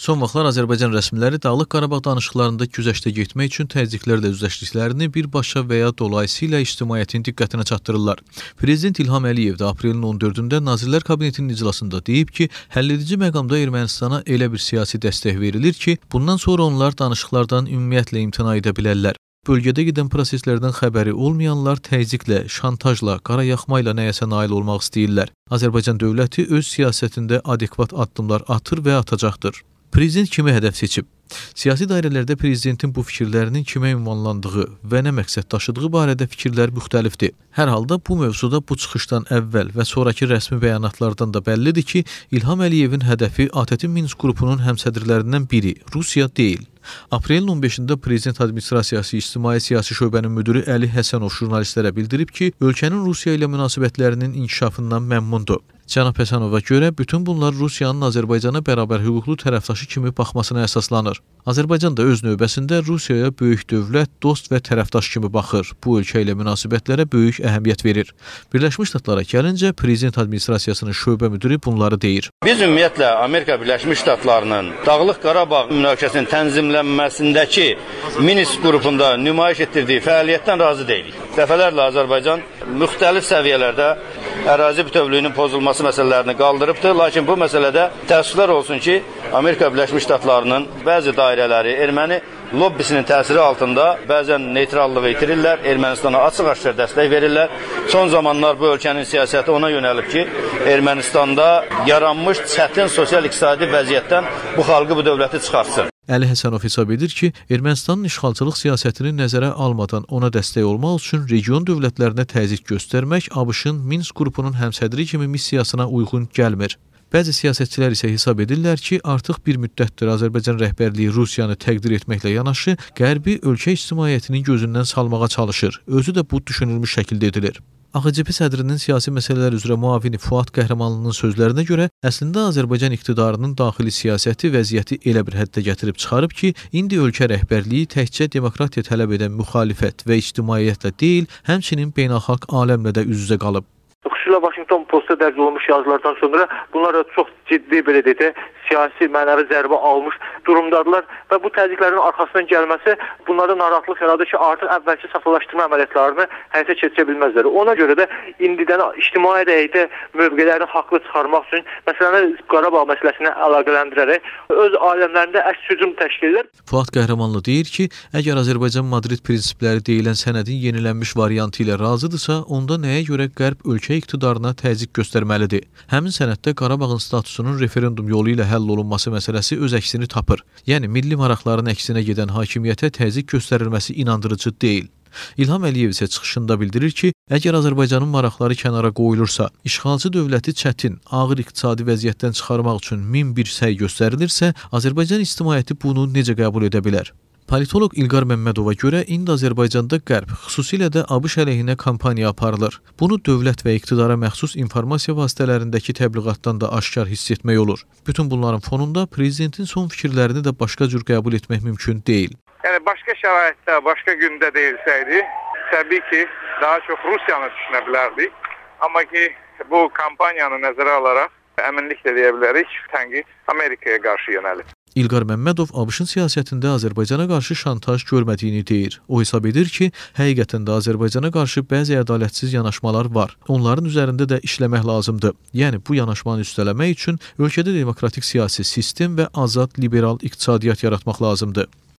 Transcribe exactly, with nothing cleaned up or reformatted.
Son vaxtlar Azərbaycan rəsmiləri Dağlıq Qarabağ danışıqlarında güzəştə getmək üçün təzyiqlərlə üzləşdiklərini birbaşa və ya dolayısıyla ictimaiyyətin diqqətinə çatdırırlar. Prezident İlham Əliyev də aprelin on dördündə Nazirlər Kabinetinin iclasında deyib ki, həlledici məqamda Ermənistana elə bir siyasi dəstək verilir ki, bundan sonra onlar danışıqlardan ümumiyyətlə imtina edə bilərlər. Bölgədə gedən proseslərdən xəbəri olmayanlar təzyiqlə, şantajla, qarayaxmayla nəyəsə nail olmaq istəyirlər. Azərbaycan dövləti öz siyasətində adekvat addımlar atır və atacaqdır. Prezident kimi hədəf seçib? Siyasi dairələrdə prezidentin bu fikirlərinin kimə ünvanlandığı və nə məqsəd daşıdığı barədə fikirlər müxtəlifdir. Hər halda bu mövzuda bu çıxışdan əvvəl və sonraki rəsmi bəyanatlardan da bəllidir ki, İlham Əliyevin hədəfi A T Ə Minsk qrupunun həmsədrlərindən biri, Rusiya deyil. Aprelin on beşində Prezident Administrasiyası İctimai Siyasi Şöbənin müdiri Əli Həsənov jurnalistlərə bildirib ki, ölkənin Rusiya ilə münasibətlərinin inkişafından məmnundur. Cənab Həsənova görə bütün bunlar Rusiyanın Azərbaycana bərabər hüquqlu tərəfdaşı kimi baxmasına əsaslanır. Azərbaycan da öz növbəsində Rusiyaya böyük dövlət, dost və tərəfdaş kimi baxır. Bu ölkə ilə münasibətlərə böyük əhəmiyyət verir. Birləşmiş Ştatlara gəlincə, Prezident Administrasiyasının şöbə müdiri bunları deyir. Biz ümumiyyətlə Amerika Birləşmiş Ştatlarının Dağlıq Qarabağ münaqişəsinin tənzimlənməsindəki Minsk qrupunda nümayiş etdirdiyi fəaliyyətdən razı deyilik. Dəfələrlə Azərbaycan müxtəlif səviyyələrdə ərazi bütövlüyünün pozulması məsələlərini qaldırıbdır. Lakin bu məsələdə təəssüflər olsun ki, Amerika Birləşmiş Ştatlarının bəzi dairələri erməni lobbisinin təsiri altında bəzən neytrallığı itirirlər, Ermənistana açıq-aşkar dəstək verirlər. Son zamanlar bu ölkənin siyasəti ona yönəlib ki, Ermənistanda yaranmış çətin sosial-iqtisadi vəziyyətdən bu xalqı, bu dövləti çıxartsın. Əli Həsənov hesab edir ki, Ermənistanın işğalçılıq siyasətini nəzərə almadan ona dəstək olmaq üçün region dövlətlərinə təzyiq göstərmək ABŞ-ın Minsk qrupunun həmsədri kimi missiyasına uyğun gəlmir. Bəzi siyasətçilər isə hesab edirlər ki, artıq bir müddətdir Azərbaycan rəhbərliyi Rusiyanı təqdir etməklə yanaşı, Qərbi ölkə ictimaiyyətinin gözündən salmağa çalışır. Özü də bu düşünülmüş şəkildə edilir. A X C P sədrinin siyasi məsələlər üzrə müavini Fuad Qəhrəmanlının sözlərinə görə, əslində Azərbaycan iqtidarının daxili siyasəti vəziyyəti elə bir həddə gətirib çıxarıb ki, indi ölkə rəhbərliyi təkcə demokratiya tələb edən müxalifət və ictimaiyyətlə deyil, həmçinin beynəlxalq aləmlə də üz-üzə qalıb. Xüsusilə Washington Postda dərc olunmuş yazılardan sonra bunlar da çox ciddi belə deyək, siyasi mənəvi zərbə almış durumdadılar və bu təzyiqlərin arxasından gəlməsi bunlarda narahatlıq yaradır ki, artıq əvvəlki saflaşdırma əməliyyatlarını həyata keçirə bilməzlər. Ona görə də indidən ictimai rəydə mövqelərini haqlı çıxarmaq üçün məsələni Qarabağ məsələsinə əlaqələndirərək öz aləmlərində əks hücum təşkil edir. Fuad Qəhrəmanlı deyir ki, əgər Azərbaycan Madrid prinsipləri deyilən sənədin yenilənmiş variantı ilə razıdırsa, onda nəyə görə Qərb ölkə iqtidarına təzyiq göstərməlidir? Həmin sənəddə Qarabağın statusunun referendum yolu ilə həll olunması məsələsi öz əksini tapır. Yəni, milli maraqların əksinə gedən hakimiyyətə təzyiq göstərilməsi inandırıcı deyil. İlham Əliyev isə çıxışında bildirir ki, əgər Azərbaycanın maraqları kənara qoyulursa, işğalçı dövləti çətin, ağır iqtisadi vəziyyətdən çıxarmaq üçün min bir səy göstərilirsə, Azərbaycan ictimaiyyəti bunu necə qəbul edə bilər? Politoloq İlqar Məmmədova görə indi Azərbaycanda Qərb, xüsusilə də ABŞ əleyhinə kampaniya aparılır. Bunu dövlət və iqtidara məxsus informasiya vasitələrindəki təbliğatdan da aşkar hiss etmək olur. Bütün bunların fonunda prezidentin son fikirlərini də başqa cür qəbul etmək mümkün deyil. Yəni, başqa şəraitdə, başqa gündə deyilsəydi, təbii ki, daha çox Rusiyanı düşünə bilərdik. Amma ki, bu kampaniyanı nəzərə alaraq əminliklə deyə bilərik, tənqid Amerikaya qarşı yönəlib. İlqar Məmmədov ABŞ-ın siyasətində Azərbaycana qarşı şantaj görmədiyini deyir. O hesab edir ki, həqiqətən də Azərbaycana qarşı bəzi ədalətsiz yanaşmalar var. Onların üzərində də işləmək lazımdır. Yəni, bu yanaşmanı üstələmək üçün ölkədə demokratik siyasi sistem və azad liberal iqtisadiyyat yaratmaq lazımdır.